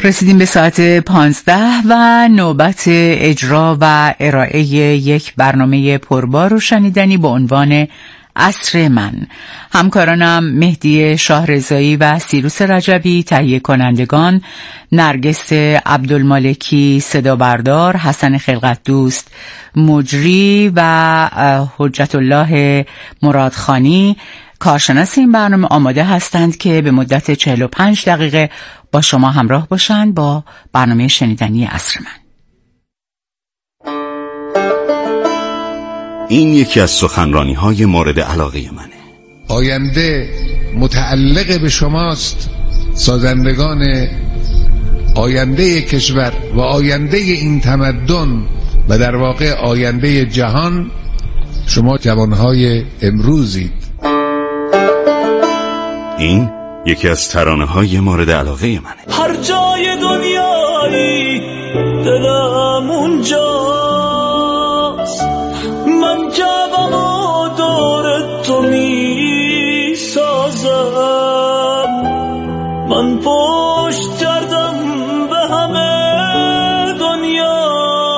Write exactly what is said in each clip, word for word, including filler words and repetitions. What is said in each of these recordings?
رسیدیم به ساعت پانزده و نوبت اجرا و ارائه یک برنامه پربار و شنیدنی با عنوان عصر من. همکارانم مهدی شاهرضایی و سیروس رجبی، تهیه کنندگان نرگس عبدالمالکی صدا بردار، حسن خلقت دوست مجری و حجت الله مرادخانی کارشناس این برنامه آماده هستند که به مدت چهل و پنج دقیقه با شما همراه باشند با برنامه شنیدنی عصر من. این یکی از سخنرانی‌های مورد علاقه منه. آینده متعلق به شماست، سازندگان آینده کشور و آینده این تمدن و در واقع آینده جهان شما جوانهای امروزید. این یکی از ترانه‌های مورد علاقه منه. هر جای دنیایی دلم اونجاست، من جوام و دور تو می سازم، من پشت کردم به همه دنیا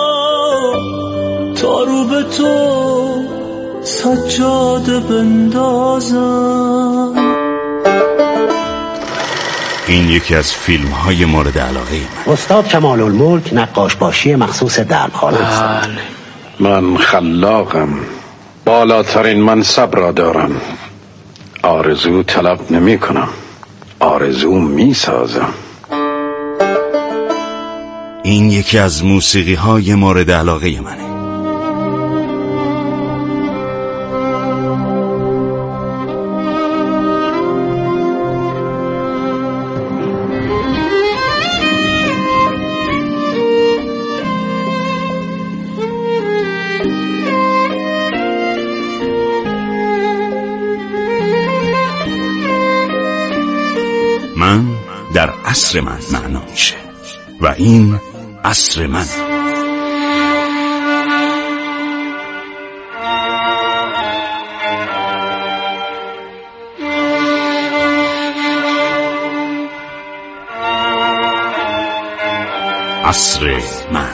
تا رو به تو سجاده بندازم. این یکی از فیلم های مورد علاقه من. استاد کمال الملک نقاش باشی مخصوص درمخانه هستند. من خلاقم، بالاترین منصب را دارم، آرزو طلب نمی کنم، آرزو می سازم. این یکی از موسیقی های مورد علاقه منه. من در عصر من معنا میشه و این عصر من. عصر من.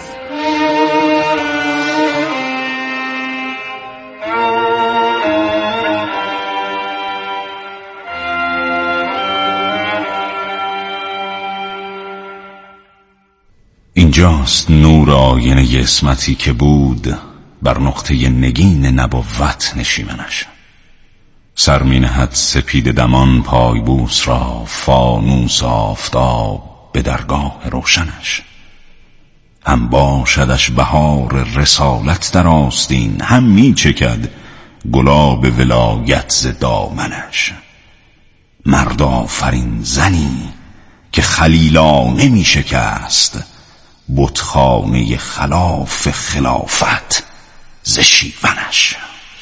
اینجاست نور آینه اسمتی که بود بر نقطه نگین نبوت نشیمنش. سر می نهد سپید دمان پایبوس را، فانوس آفتاب به درگاه روشنش. هم باشدش بهار رسالت در آستین، هم می چکد گلاب ولایت ز دامنش. مرد آفرین زنی که خلیلانه می شکست، بتخانه خلاف خلافت ز شیونش.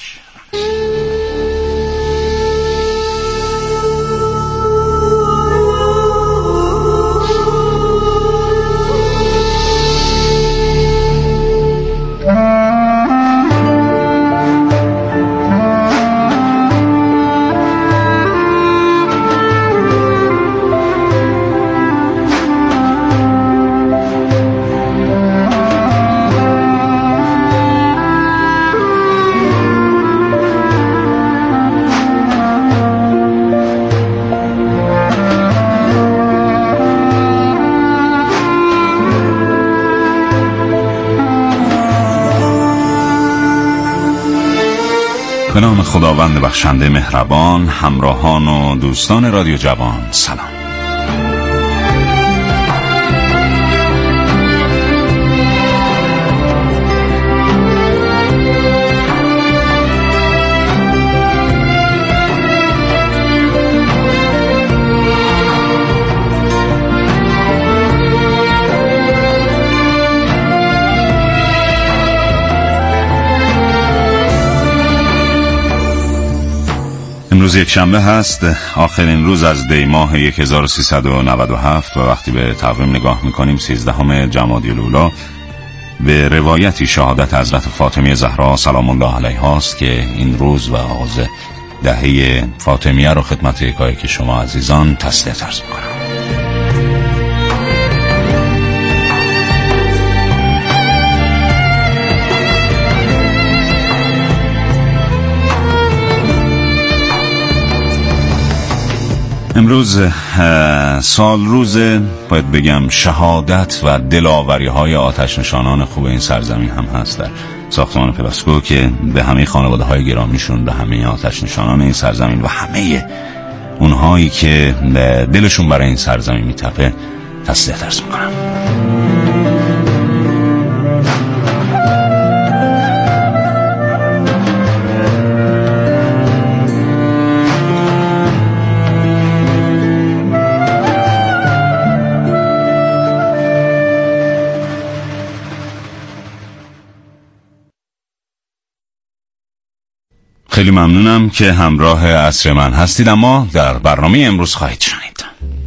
به نام خداوند بخشنده مهربان. همراهان و دوستان رادیو جوان سلام. امروز یک شنبه هست، آخرین روز از دی ماه هزار و سیصد و نود و هفت و وقتی به تقویم نگاه میکنیم سیزدهم جمادی الاولی به روایتی شهادت حضرت فاطمه زهرا سلام الله علیها است که این روز و آغاز دهه فاطمیه رو خدمت یکایک شما عزیزان تسلیت عرض میکنم. امروز سال روز باید بگم شهادت و دلاوری های آتش نشانان خوب این سرزمین هم هست در ساختمان پلاسکو که به همه خانواده های گرامیشون، به همه آتش نشانان این سرزمین و همه اونهایی که دلشون برای این سرزمین میتپه تسلیت عرض میکنم. خیلی ممنونم که همراه عصر من هستید، اما در برنامه امروز خواهید شنید.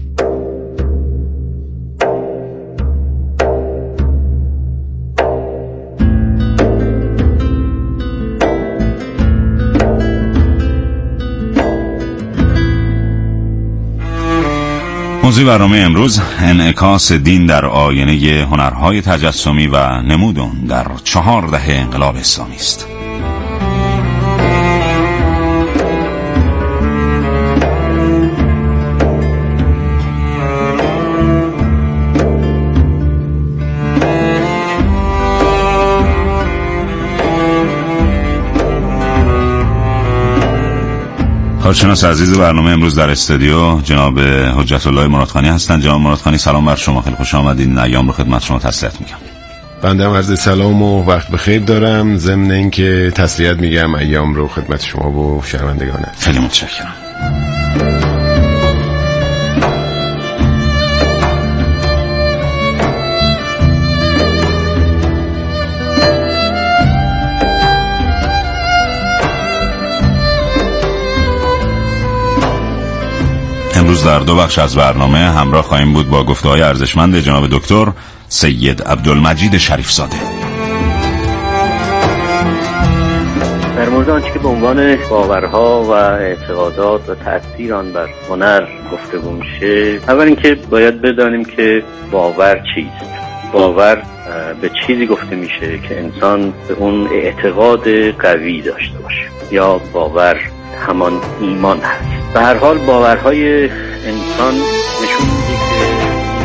موضوع برنامه امروز انعکاس دین در آینه هنرهای تجسمی و نمود آن در چهار دهه انقلاب اسلامی است. کارشناس عزیز برنامه امروز در استودیو جناب حجت الله مرادخانی هستند. جناب مرادخانی سلام بر شما، خیلی خوش آمدید. ایام رو خدمت شما تسلیت میگم. بنده هم عرض سلام و وقت بخیر دارم، ضمن اینکه تسلیت میگم ایام رو خدمت شما و شنوندگان. خیلی متشکرم. امروز در دو بخش از برنامه همراه خواهیم بود با گفته‌های ارزشمند جناب دکتر سید عبدالمجید شریف زاده. در مورد آنچه که به عنوان باورها و اعتقادات و تأثیر آن بر هنر گفتگو میشه، اول اینکه باید بدانیم که باور چیست. باور به چیزی گفته میشه که انسان به اون اعتقاد قوی داشته باشه، یا باور همان ایمان هست. به هر حال باورهای انسان نشون میده که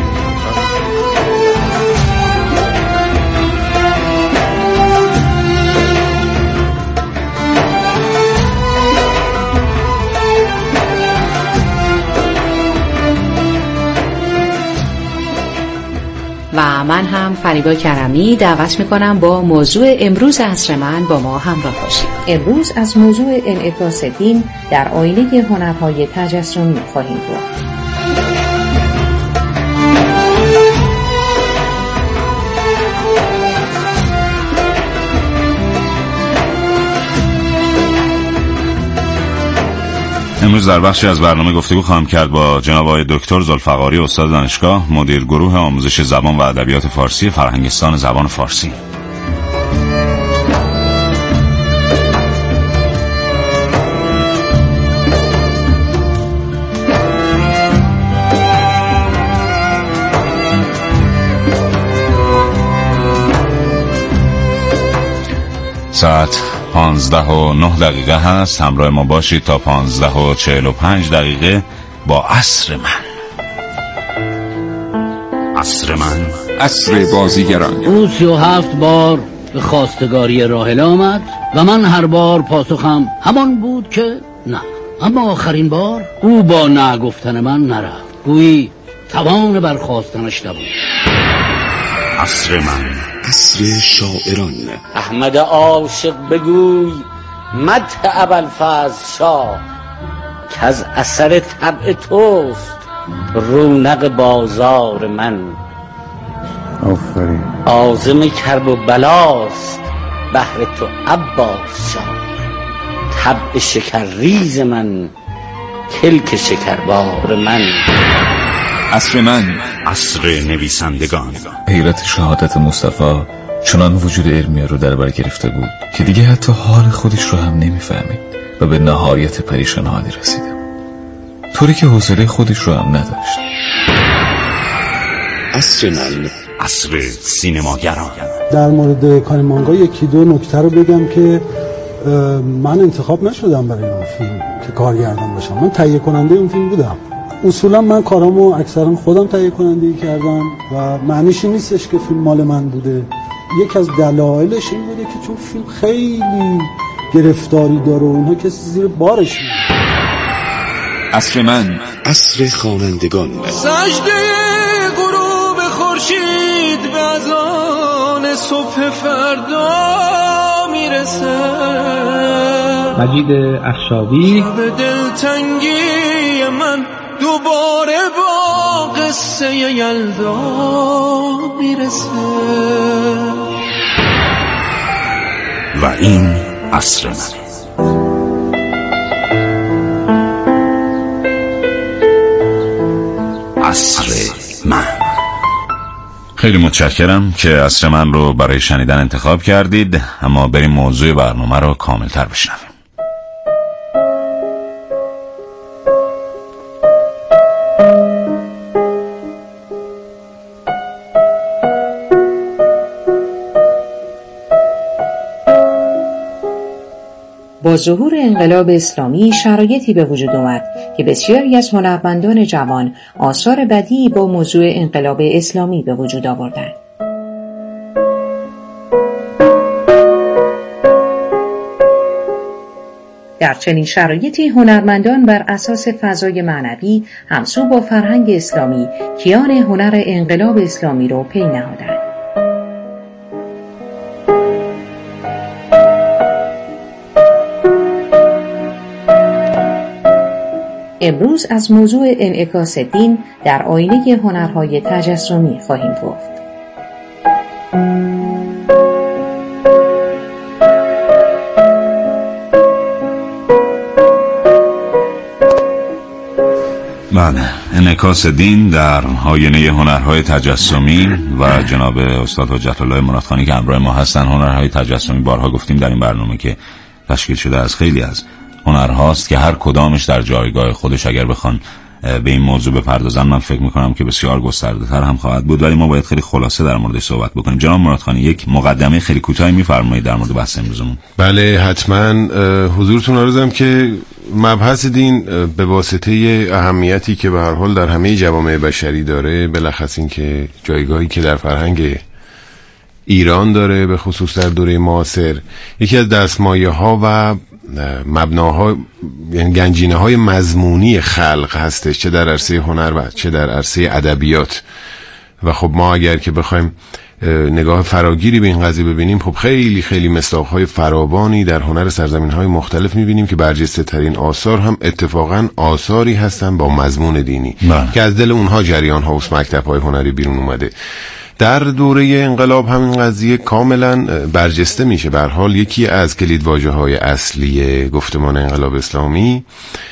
و من هم فریبا کرمی دعوت میکنم با موضوع امروز عصر من با ما همراه باشید. امروز از موضوع انعکاس دین در آینه هنرهای تجسمی خواهیم بود. امروز در بخشی از برنامه گفتگو خواهم کرد با جناب آقای دکتر ذوالفقاری، استاد دانشگاه، مدیر گروه آموزش زبان و ادبیات فارسی فرهنگستان زبان فارسی. ساعت پانزده و نه دقیقه هست. همراه ما باشید تا پانزده و چهل و پنج دقیقه با عصر من. عصر من، عصر بازیگران. او سی و هفت بار به خواستگاری راحله آمد و من هر بار پاسخم همان بود که نه. اما آخرین بار او با نه گفتن من نرفت، گویی توان برخواستنش نبود. عصر من، عصر شاعران. احمد عاشق بگوی مدح ابوالفضل شاه، که از اثر طبع توست رونق بازار من. آفرین. عازم کرب و بلاست بهر تو عباس شاه، طبع شکر ریز من کلک شکربار من. عصر من، عصر نویسندگان. حیرت شهادت مصطفی چنان وجود علمیه رو در بر گرفته بود که دیگه حتی حال خودش رو هم نمیفهمید و به نهایت پریشان حالی رسیده، طوری که حوصله خودش رو هم نداشت. عصر من، عصر سینماگران. در مورد کانمانگا یکی دو نکته رو بگم که من انتخاب نشدم برای اون فیلم که کارگردان باشم. من تهیه کننده اون فیلم بودم اصولا من کارامو اکثرا خودم تهیه کنندگی کردم و معنیش این نیستش که فیلم مال من بوده. یکی از دلایلش این بوده که چون فیلم خیلی گرفتاری داره و اینها کسی زیر بارش میاد. عصر من، عصر خوانندگان. سجده غروب خورشید به اذان صبح فردا میرسه. مجید افشاوی. به دلتنگی من دوباره با قصه یلدا میرسه. و این عصر من. عصر من. خیلی متشکرم که عصر من رو برای شنیدن انتخاب کردید، اما بریم موضوع برنامه رو کاملتر بشنویم. با ظهور انقلاب اسلامی شرایطی به وجود آمد که بسیاری از هنرمندان جوان آثار بدیعی با موضوع انقلاب اسلامی به وجود آوردند. در چنین شرایطی هنرمندان بر اساس فضای معنوی همسو با فرهنگ اسلامی کیان هنر انقلاب اسلامی را پی نهادند. امروز از موضوع انعکاس دین در آینه هنرهای تجسمی خواهیم گفت. بله، انعکاس دین در آینه هنرهای تجسمی و جناب استاد حجت الله مرادخانی که همراه ما هستن. هنرهای تجسمی بارها گفتیم در این برنامه که تشکیل شده از خیلی از هنرهاست که هر کدامش در جایگاه خودش اگر بخوان به این موضوع بپردازن من فکر میکنم که بسیار گسترده تر هم خواهد بود، ولی ما باید خیلی خلاصه در موردش صحبت بکنیم. جناب مرادخانی یک مقدمه خیلی کوتاهی میفرمایید در مورد بحث امروزمون؟ بله حتما. حضورتون عرضم که مبحث دین به واسطه اهمیتی که به هر حال در همه جوامع بشری داره، بلخص این که جایگاهی که در فرهنگ ایران داره به خصوص در دوره معاصر، یکی از دستمایه ها و مبناها یعنی گنجینه های مضمونی خلق هستش، چه در عرصه هنر و چه در عرصه ادبیات. و خب ما اگر که بخوایم نگاه فراگیری به این قضیه ببینیم، خب خیلی خیلی مصداق‌های فراوانی در هنر سرزمین‌های مختلف می‌بینیم که برجسته ترین آثار هم اتفاقاً آثاری هستن با مضمون دینی بله. که از دل اونها جریان‌ها و مکتب‌های هنری بیرون اومده. در دوره انقلاب همین قضیه کاملا برجسته میشه. به هر حال یکی از کلیدواژه‌های اصلی گفتمان انقلاب اسلامی،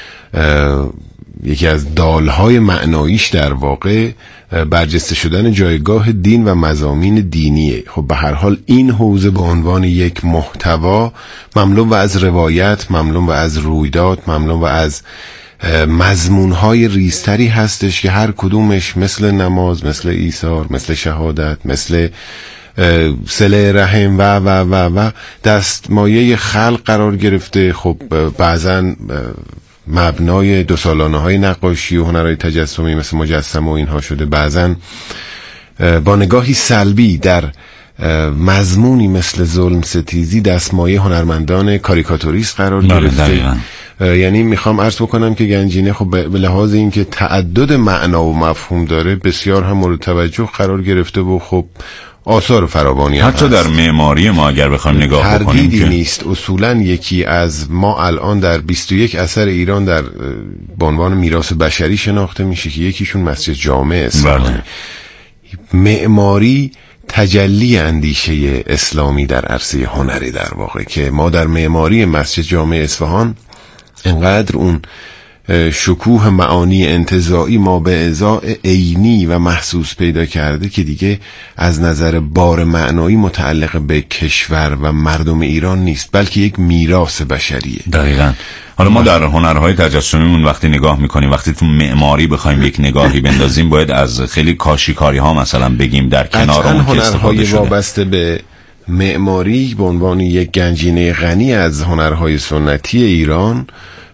یکی از دالهای معناییش در واقع برجسته شدن جایگاه دین و مضامین دینیه. خب به هر حال این حوزه به عنوان یک محتوا مملو و از روایت، مملو و از رویداد، مملو و از مضمونهای ریزتری هستش که هر کدومش مثل نماز، مثل ایثار، مثل شهادت، مثل صله رحم و و و و دستمایه خلق قرار گرفته. خب بعضن مبنای دو سالانه های نقاشی و هنرهای تجسمی مثل مجسمه و اینها شده، بعضن با نگاهی سلبی در مضمونی مثل ظلم ستیزی دستمایه هنرمندان کاریکاتوریست قرار گرفته. یعنی میخوام عرض بکنم که گنجینه خب به لحاظ اینکه تعدد معنا و مفهوم داره بسیار هم مورد توجه قرار گرفته و خب آثار فراوانی حتی هست. در معماری ما اگر بخوایم نگاه بکنیم تردیدی نیست. اصولا یکی از ما الان در بیست و یک اثر ایران در به عنوان میراث بشری شناخته میشه که یکیشون مسجد جامع اصفهان. معماری تجلی اندیشه اسلامی در عرصه هنری در واقع که ما در معماری مسجد جامع اصفهان انقدر اون شکوه معانی انتزاعی ما به ازاء عینی و محسوس پیدا کرده که دیگه از نظر بار معنایی متعلق به کشور و مردم ایران نیست، بلکه یک میراث بشریه. دقیقاً. حالا ما در هنرهای تجسمیمون وقتی نگاه میکنیم، وقتی تو معماری بخوایم یک نگاهی بندازیم، باید از خیلی کاشیکاری ها مثلا بگیم در کنار اون که استفاده شده. وابسته به معماری به عنوان یک گنجینه غنی از هنرهای سنتی ایران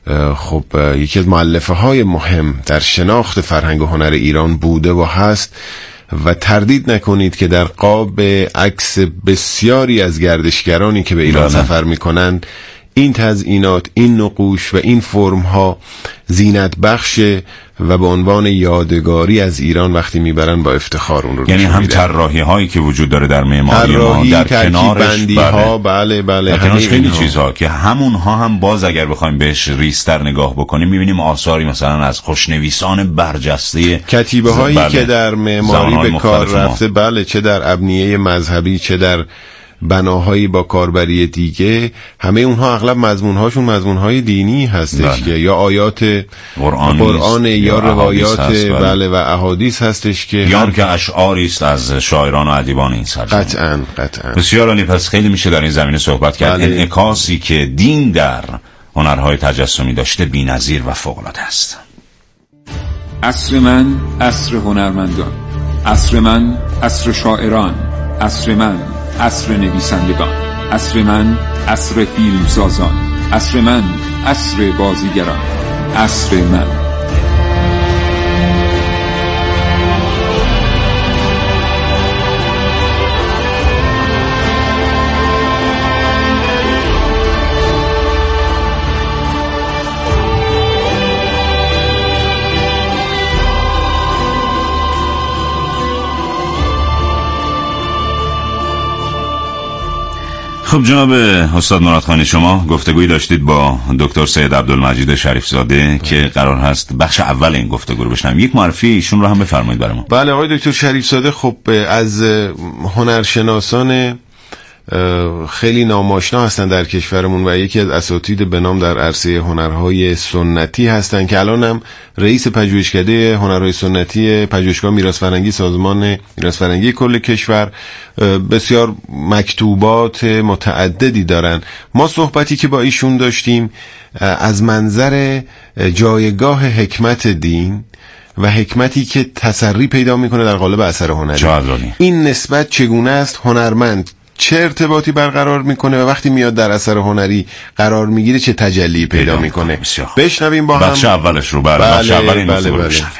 خب یکی از مؤلفه های مهم در شناخت فرهنگ و هنر ایران بوده و هست و تردید نکنید که در قاب عکس بسیاری از گردشگرانی که به ایران بله. سفر میکنند این تزیینات، این نقوش و این فرم ها زینت بخشه و به عنوان یادگاری از ایران وقتی میبرن با افتخار اون رو یعنی هم طراحی هایی که وجود داره در معماری ما در کنارش بندی ها بله بله در کنارش خیلی چیزها که همون ها هم باز اگر بخوایم بهش ریستر نگاه بکنیم میبینیم آثاری مثلا از خوشنویسان برجسته کتیبه هایی بله. که در معماری به کار رفته ما. بله چه در ابنیه مذهبی چه در بناهایی با کاربری دیگه، همه اونها اغلب مضمونهاشون مضمونهای دینی هستش بله. که یا آیات قرآن, قرآن یا, یا روایات هست بله. بله و احادیث هستش که یا که اشعاری است از شاعران و ادیبان این سرزمین. قطعاً قطعاً. بسیار عالی. پس خیلی میشه در این زمینه صحبت کرد. بله. انعکاسی که دین در هنرهای تجسمی داشته بی‌نظیر و فوق‌العاده است. عصر من عصر هنرمندان، عصر من عصر شاعران، عصر من عصر نویسندگان، عصر من عصر فیلمسازان، عصر من عصر بازیگران، عصر من. خب جناب استاد مرادخانی، شما گفتگویی داشتید با دکتر سید عبدالمجید شریف زاده که قرار هست بخش اول این گفتگو رو بشنویم. یک معرفی ایشون رو هم بفرمایید برامون. بله آقای دکتر شریف زاده خب از هنرشناسان خیلی ناماشنا هستن در کشورمون و یکی از اساتید به نام در عرصه هنرهای سنتی هستن که الان هم رئیس پژوهشکده هنرهای سنتی پژوهشگاه میراث فرهنگی سازمان میراث فرهنگی کل کشور، بسیار مکتوبات متعددی دارن. ما صحبتی که با ایشون داشتیم از منظر جایگاه حکمت دین و حکمتی که تسری پیدا میکنه در قالب اثر هنری، این نسبت چگونه است، هنرمند چه ارتباطی برقرار میکنه و وقتی میاد در اثر هنری قرار میگیره چه تجلی پیدا میکنه. بشنویم با هم بخش اولش رو. بله بخش اول این بله بله. بشنویم.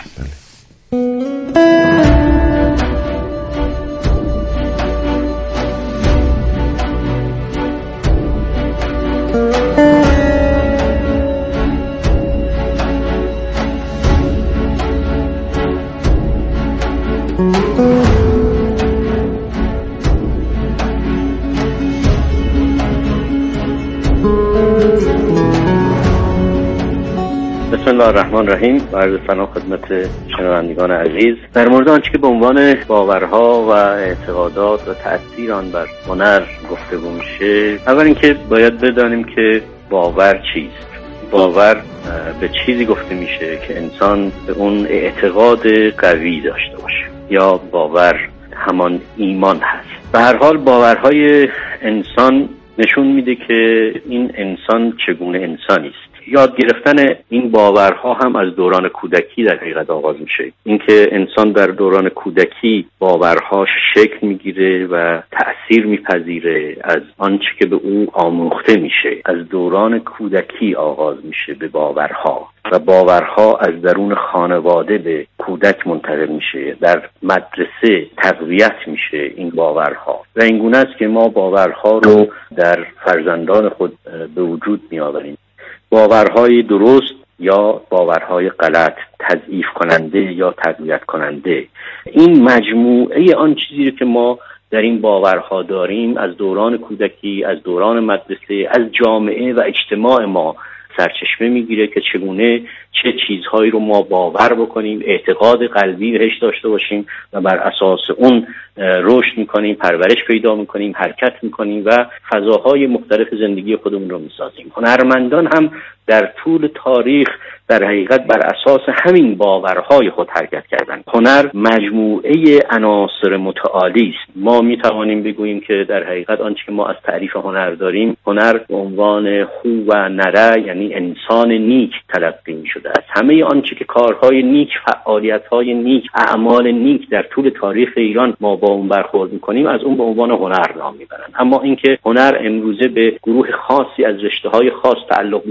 بسم الله الرحمن الرحیم. عرض سلام خدمت شنوندگان عزیز. در مورد آنچه که به عنوان باورها و اعتقادات و تأثیر آن بر هنر گفتگو میشه، اول اینکه باید بدانیم که باور چیست. باور به چیزی گفته میشه که انسان به اون اعتقاد قوی داشته باشه، یا باور همان ایمان هست. به هر حال باورهای انسان نشون میده که این انسان چگونه انسانی است. یاد گرفتن این باورها هم از دوران کودکی در حقیقت آغاز میشه. اینکه انسان در دوران کودکی باورهاش شکل میگیره و تأثیر میپذیره از آنچه که به او آموخته میشه. از دوران کودکی آغاز میشه به باورها و باورها از درون خانواده به کودک منتقل میشه، در مدرسه تقویت میشه این باورها و این گونه است که ما باورها رو در فرزندان خود به وجود میآوریم. باورهای درست یا باورهای غلط، تضعیف کننده یا تقویت کننده، این مجموعه آن چیزی که ما در این باورها داریم از دوران کودکی، از دوران مدرسه، از جامعه و اجتماع ما سرچشمه میگیره که چگونه چه چیزهایی رو ما باور بکنیم، اعتقاد قلبی بهش داشته باشیم و بر اساس اون رشد میکنیم، پرورش پیدا میکنیم، حرکت میکنیم و فضاهای مختلف زندگی خودمون رو میسازیم. هنرمندان هم در طول تاریخ در حقیقت بر اساس همین باورهای خود حرکت کردن. هنر مجموعه عناصر متعالی است. ما میتوانیم بگوییم که در حقیقت آنچه که ما از تعریف هنر داریم، هنر به عنوان خو و نره، یعنی انسان نیک تلقی میشده است. همه آنچه که کارهای نیک، فعالیت‌های نیک، اعمال نیک در طول تاریخ ایران ما با اون برخورد میکنیم، از اون به عنوان هنر نام میبرن. اما اینکه هنر امروزه به گروه خاصی از رشته‌های خاص تعلق میگیره،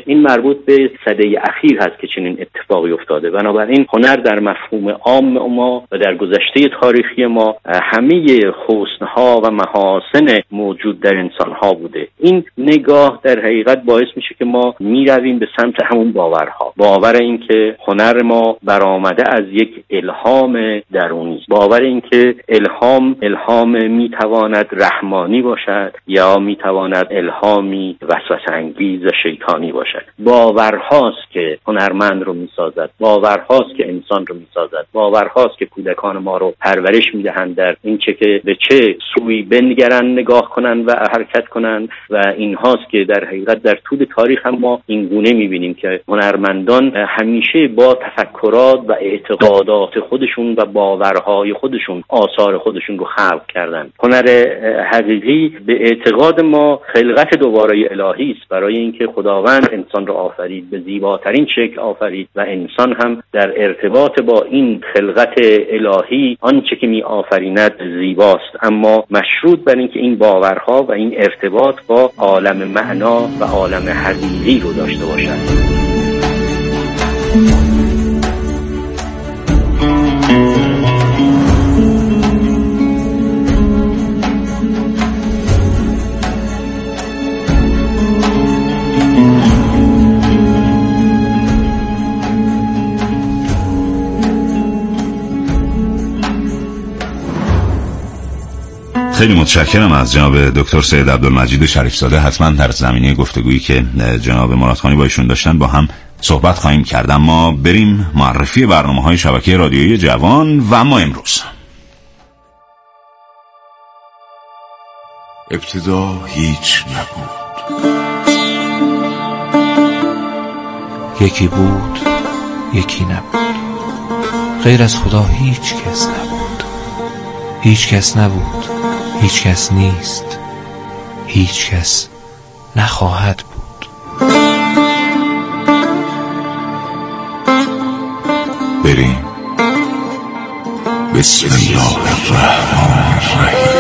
این مربوط به سده اخیر هست که چنین اتفاقی افتاده. بنابراین هنر در مفهوم عام ما و در گذشته تاریخی ما همه حسنها و محاسن موجود در انسانها بوده. این نگاه در حقیقت باعث میشه که ما میرویم به سمت همون باورها، باور این که هنر ما برآمده از یک الهام درونی، باور این که الهام الهام میتواند رحمانی باشد یا میتواند الهامی وسوسه انگیز و شیطانی باشد. باورهاست که هنرمند رو میسازد، باورهاست که انسان رو میسازد، باورهاست که کودکان ما رو پرورش میدهند در این چه که به چه سوی بنگرن، نگاه کنن و حرکت کنن و این هاست که در حقیقت در طول تاریخ هم ما این گونه میبینیم که هنرمندان همیشه با تفکرات و اعتقادات خودشون و باورهای خودشون آثار خودشون رو خلق کردن. هنر حقیقی به اعتقاد ما خلقت دوباره الهی است، برای اینکه خداوند انسان رو آفرید، به زیباترین شکل آفرید و انسان هم در ارتباط با این خلقت الهی آنچه که می آفریند زیباست، اما مشروط بر اینکه این باورها و این ارتباط با عالم معنا و عالم حقیقی رو داشته باشد. خیلی متشکرم از جناب دکتر سید عبدالمجید شریفزاده. حتما در زمینه گفتگویی که جناب مرادخانی با ایشون داشتن با هم صحبت خواهیم کرد. ما بریم معرفی برنامه‌های شبکه رادیویی جوان و ما امروز ابتدا هیچ نبود، یکی بود یکی نبود، غیر از خدا هیچ کس نبود، هیچ کس نبود، هیچ کس نیست، هیچ کس نخواهد بود. بریم. بسم الله الرحمن الرحیم.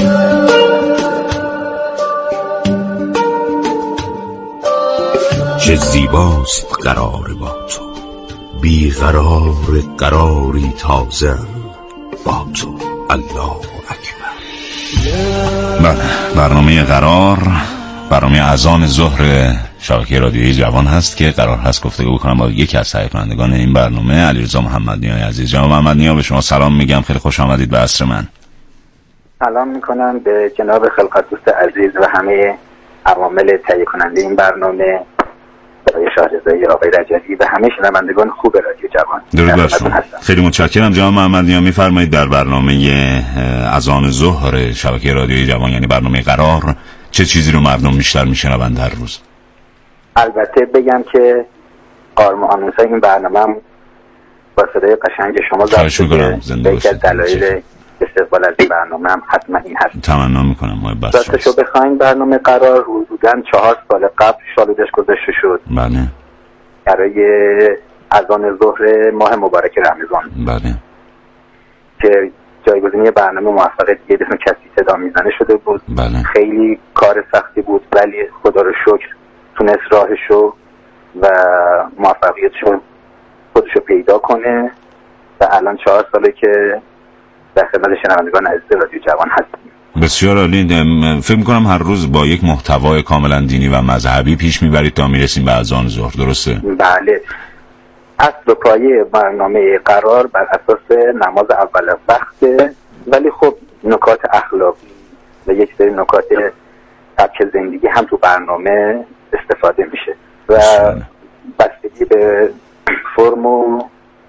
چه زیباست قرار با تو، بی قرار قراری تازه با تو. الله اکبر. بله، برنامه قرار، برنامه اذان ظهر شبکه رادیویی جوان هست که قرار هست گفتگو کنم با یکی از تهیه کنندگان این برنامه، علیرضا محمدنیای عزیز. جناب محمدنیا، به شما سلام میگم، خیلی خوش آمدید به عصر من. سلام میکنم به جناب خلقت دوست عزیز و همه عوامل تهیه کننده این برنامه، آقای شاهرضایی، آقای رجبی و همه شنوندگان خوب رادیو جوان. درود بر شما. خیلی متشکرم جناب محمدنیا. میفرمایید در برنامه اذان ظهر شبکه رادیویی جوان، یعنی برنامه قرار، چه چیزی رو مردم بیشتر میشنوند هر روز؟ البته بگم که قارم آنونسای این برنامه هم با صدای قشنگ شما خواهش میکنم، زنده باشید. یکی از دلایل استقبال از این برنامه هم حتما این هست. تمنا میکنم محبت شما. راستشو بخواین برنامه قرار حدوداً چهار سال قبل شالودش گذاشته شد. بله. برای اذان ظهر ماه مبارک رمضان. بله. که جایگزینی برنامه موفق دیگه به اسم کسی صدا میزنه شده بود. بله. خیلی کار سختی بود ولی خدا رو شکر تونست راهشو و موفقیتشو خودشو پیدا کنه و الان چهار ساله که در خدمت شنوندگان عزیز رادیو جوان هستیم. بسیار عالی. فکر می‌کنم هر روز با یک محتوای کاملا دینی و مذهبی پیش میبرید تا میرسیم به اذان ظهر، درسته؟ بله. اصل و پایه برنامه قرار بر اساس نماز اول وقته، ولی خب نکات اخلاقی و یک سری نکات سبک زندگی هم تو برنامه استفاده میشه و بستگی به فرم و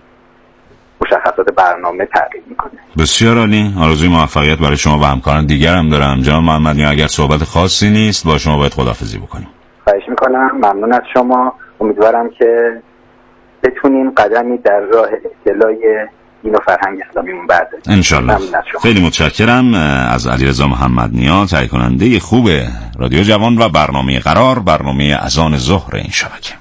مشخصات برنامه تغییر میکنه. بسیار عالی. آرزوی موفقیت برای شما و همکاران دیگر هم دارم. جناب محمدنیا، اگر صحبت خاصی نیست با شما باید خداحافظی بکنیم. خواهش میکنم. ممنون از شما. امیدوارم که بتونیم قدمی در راه اصلاح دین و فرهنگ اسلامیمون برداریم. انشالله. خیلی متشکرم از علیرضا محمدنیا، تهیه کننده خوب رادیو جوان و برنامه قرار، برنامه اذان ظهر این شبکه.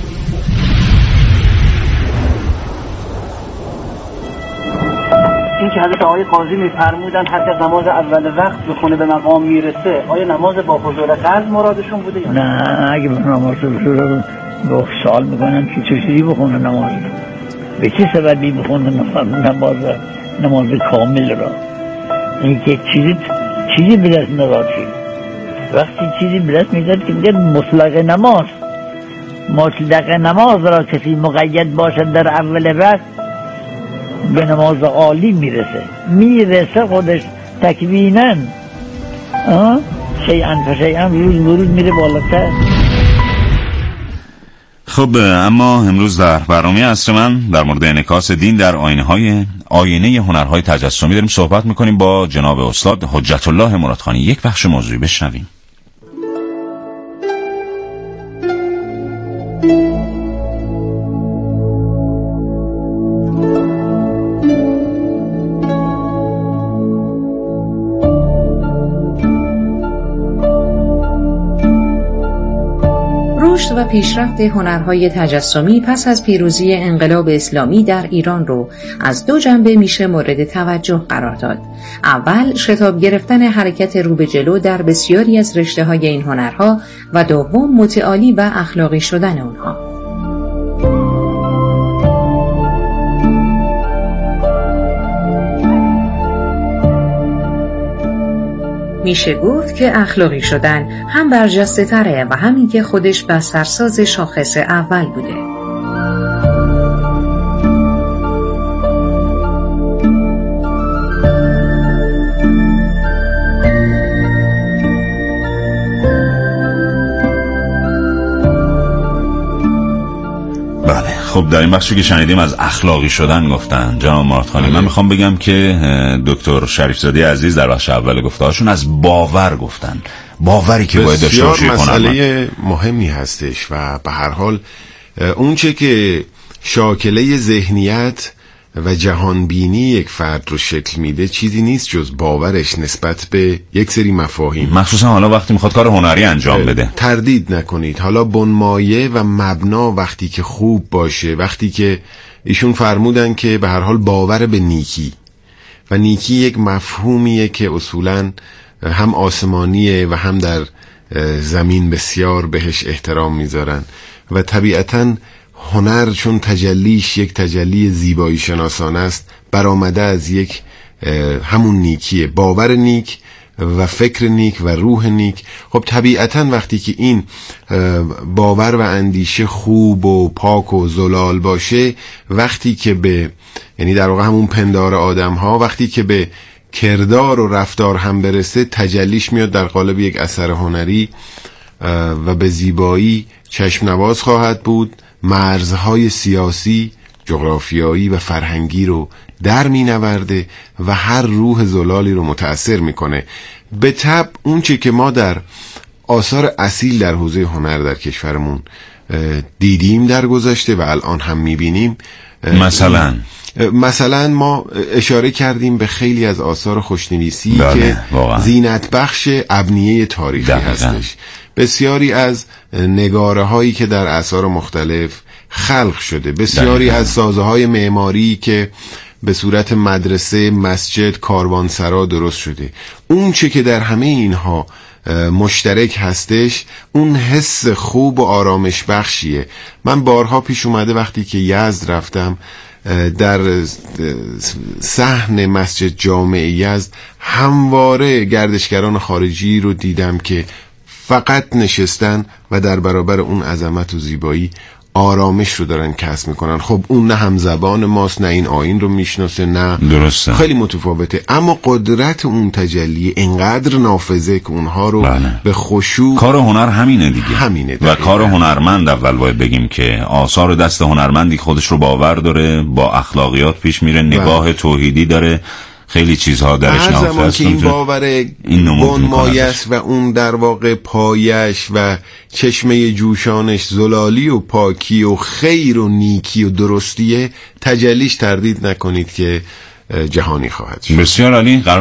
این که حضرت آقای قاضی میفرمودن هر کس نماز اول وقت بخونه به مقام میرسه، آیا نماز با حضور قلب مرادشون بوده یا نه؟ اگه به نماز حضور به سوال میکنن که چه چیزی بخونه نماز، به چه سببی بخونه نماز نماز کامل را؟ این که چیزی چیزی به دست نداد. وقتی چیزی به دست میداد که میگه مطلق نماز، مطلق نماز را کسی مقید باشد در اول وقت به نماز عالی میرسه میرسه خودش تکویناً شیئا فشیئا روز بروز میره بالاتر. خب اما امروز در برنامه عصر من در مورد انعکاس دین در آینه های آینه هنرهای تجسمی داریم صحبت میکنیم با جناب استاد حجت الله مرادخانی. یک بخش موضوعی بشنویم. رشد و پیشرفت هنرهای تجسمی پس از پیروزی انقلاب اسلامی در ایران رو از دو جنبه میشه مورد توجه قرار داد. اول شتاب گرفتن حرکت رو به جلو در بسیاری از رشته‌های این هنرها و دوم متعالی و اخلاقی شدن اونها. میشه گفت که اخلاقی شدن هم برجسته تره و همین که خودش بسترساز شاخص اول بوده. خب در این بخشی که شنیدیم از اخلاقی شدن گفتن جناب مرادخانی. من میخوام بگم که دکتر شریفزاده عزیز در بخش اول گفتهاشون از باور گفتن، باوری که باید داشته باشه. بسیار مسئله مهمی هستش و به هر حال اون چه که شاکله ذهنیت و جهانبینی یک فرد رو شکل میده چیزی نیست جز باورش نسبت به یک سری مفاهیم، مخصوصا حالا وقتی میخواد کار هنری انجام بده. تردید نکنید، حالا بنمایه و مبنا وقتی که خوب باشه، وقتی که ایشون فرمودن که به هر حال باور به نیکی و نیکی یک مفهومیه که اصولاً هم آسمانیه و هم در زمین بسیار بهش احترام میذارن و طبیعتاً هنر چون تجلیش یک تجلی زیبایی شناسانه است برآمده از یک همون نیکیه، باور نیک و فکر نیک و روح نیک. خب طبیعتاً وقتی که این باور و اندیشه خوب و پاک و زلال باشه، وقتی که به یعنی در واقع همون پندار آدم ها وقتی که به کردار و رفتار هم برسه تجلیش میاد در قالب یک اثر هنری و به زیبایی چشم نواز خواهد بود. مرزهای سیاسی، جغرافیایی و فرهنگی رو در می نورده و هر روح زلالی رو متأثر میکنه. به طب اون چی که ما در آثار اصیل در حوزه هنر در کشورمون دیدیم در گذشته و الان هم میبینیم، مثلا مثلا ما اشاره کردیم به خیلی از آثار خوشنویسی که زینت بخش ابنیه تاریخی هستش. بسیاری از نگاره هایی که در آثار مختلف خلق شده، بسیاری دقیقا. از سازه های معماری که به صورت مدرسه، مسجد، کاروانسرا درست شده. اون چه که در همه اینها مشترک هستش اون حس خوب و آرامش بخشیه. من بارها پیش اومده وقتی که یزد رفتم در صحن مسجد جامع یزد همواره گردشگران خارجی رو دیدم که فقط نشستن و در برابر اون عظمت و زیبایی آرامش رو دارن کسب میکنن. خب اون نه هم زبان ماست، نه این آیین رو میشناسه، نه درسته، خیلی متفاوته، اما قدرت اون تجلی اینقدر نافذه که اونها رو بله. به خشوع. کار هنر همینه دیگه، همینه و کار هنرمند اول باید بگیم که آثار دست هنرمندی خودش رو باور داره، با اخلاقیات پیش میره، نگاه بله. توحیدی داره، خیلی چیزها درش نافذه است. هر زمان که این باور بنمایش و اون در واقع پایش و چشمه جوشانش زلالی و پاکی و خیر و نیکی و درستیه، تجلیش تردید نکنید که جهانی خواهد شد. بسیار عالی.